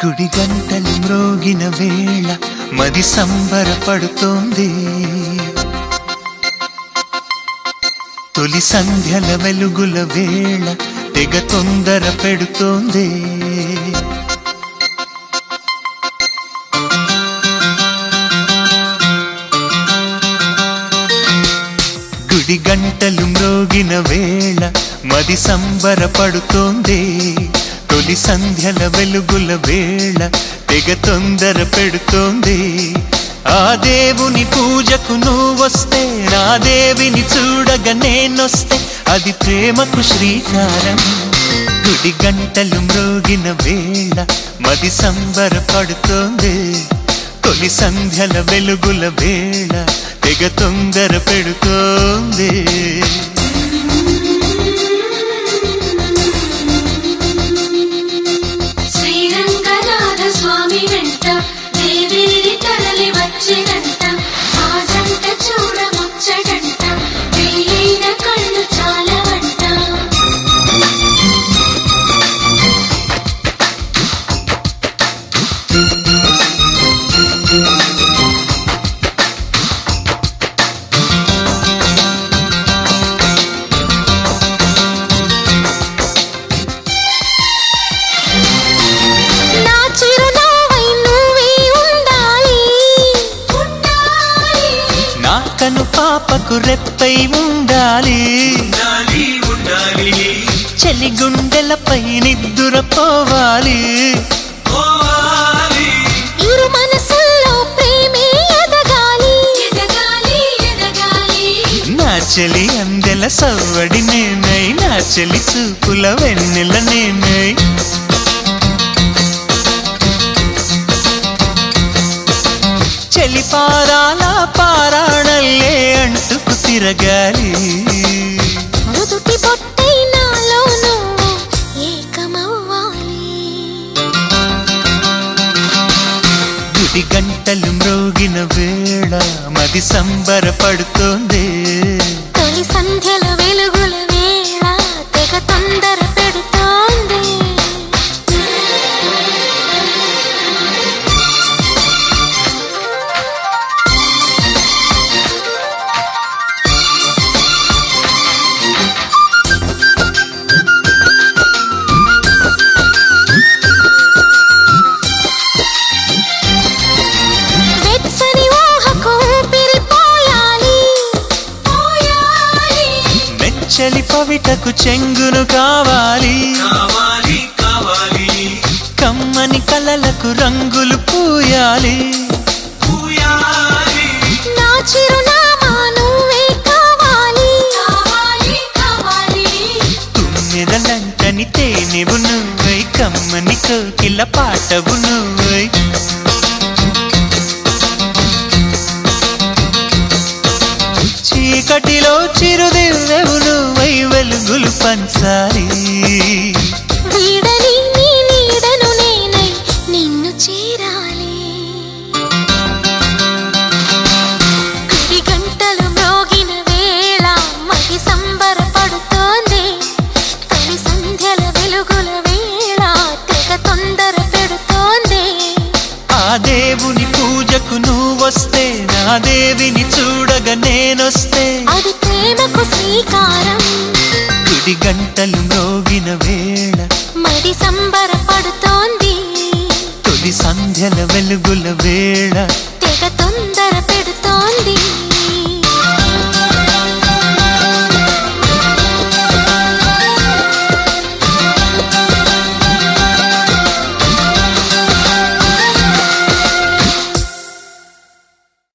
గుడి గంటలు మ్రోగిన వేళ మది సంబరపడుతోంది. తొలి సంధ్యల వెలుగుల వేళ తెగ తొందర పెడుతోంది. గుడి గంటలు మ్రోగిన వేళ మది సంబరపడుతోంది. తొలి సంధ్యల వెలుగుల వేళ తెగ తొందర పెడుతోంది. ఆ దేవుని పూజకు నువ్వొస్తే, నా దేవిని చూడగా నేనొస్తే, అది ప్రేమకు శ్రీకారం. గుడి గంటలు మ్రోగిన వేళ మది సంబరపడుతోంది. తొలి సంధ్యల వెలుగుల వేళ తెగ తొందర పెడుతోంది. స్వామి వెంట దేవి తరలి వచ్చినంట, ఆ జంట చూడ ముచ్చటంట, వెయ్యిన కళ్ళు చాలవంట. కను పాపకు రెప్పై ఉండాలి, చలి గుండెలపై నిద్దురపోవాలి. ఇరు మనసుల్లో ప్రేమే ఎదగాలి, నా చెలి అందెల సవ్వడి నేనై, నా చెలి చూపుల వెన్నెల నేనై. చెలి పారాల పారాణల్లే అంటుకు తిరగాలి. మృదుటి బొట్టై నాలో నువ్వు ఏకమవ్వాలి. గుడి గంటలు మ్రోగిన వేళ మది సంబరపడుతోంది. తొలి సంధ్యల వెలుగుల వేళ తెగ తొందర పెడుతోంది. చలి పవిటకు చెంగును కావాలి, కమ్మని కలలకు రంగులు పూయాలి. నా చిరునామా నువ్వే కావాలి, తుమ్మెదలంటని తేనెవు నువ్వై, కమ్మని కోకిల పాటవు నువ్వై. చీకటిలో చిరుదివ్వెవు నువ్వై, వెలుగులు పంచాలి. వీడని నీ నీడను నేనై నిన్ను చేరాలి. గుడి గంటలు మ్రోగిన వేళ మది సంబరపడుతోంది. తొలి సంధ్యల వెలుగుల వేళ తెగ తొందర పెడుతోంది. ఆ దేవుని పూజకు నువ్వొస్తే, నా దేవిని చూడగా నేనొస్తే, అది ప్రేమకు శ్రీకారం. గుడి గంటలు మ్రోగిన వేళ మది సంబరపడుతోంది. తొలి సంధ్యల వెలుగుల వేళ తెగ తొందర